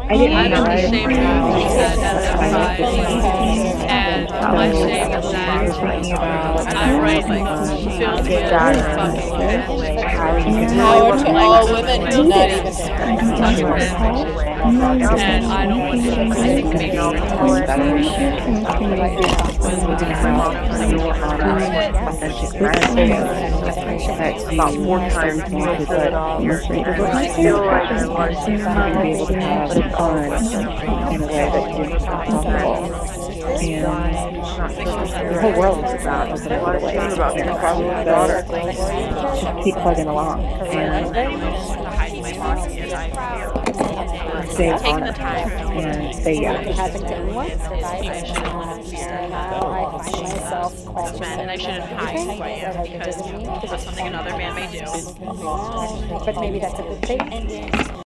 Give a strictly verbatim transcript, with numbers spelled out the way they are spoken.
I didn't I'm know ashamed it. of being at S M five, and my shame is that I write like filthiest fucking fan Power to like all women to not even filthiest fucking fan fiction, and I don't want to. I think maybe Better. was Authentic friends. That's about four times more to put I feel like I like to be able to have fun in a way that is possible. And the whole world is about opening up the way. So just keep plugging along and stay on it and stay young. and I shouldn't hide who I am because that's something another man may do. But maybe that's a good thing.